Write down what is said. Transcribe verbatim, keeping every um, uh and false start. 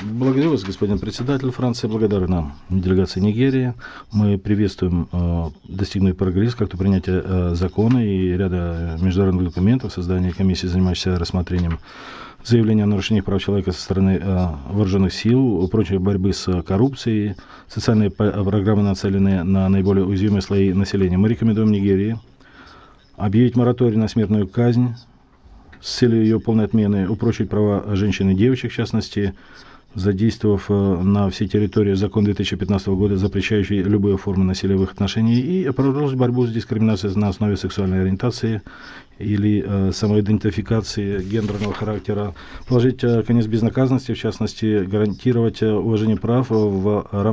Благодарю вас, господин председатель. Франция благодарна делегации Нигерии. Мы приветствуем э, достигнутый прогресс, как-то принятие э, закона и ряда международных документов, создание комиссии, занимающейся рассмотрением заявления о нарушениях прав человека со стороны э, вооруженных сил, прочей борьбы с коррупцией. Социальные программы нацелены на наиболее уязвимые слои населения. Мы рекомендуем Нигерии объявить мораторий на смертную казнь с целью ее полной отмены, упрочить права женщин и девочек, в частности, задействовав на всей территории закон две тысячи пятнадцатого года, запрещающий любые формы насилия в их отношении, и продолжить борьбу с дискриминацией на основе сексуальной ориентации или э, самоидентификации гендерного характера, положить э, конец безнаказанности, в частности, гарантировать уважение прав в рамках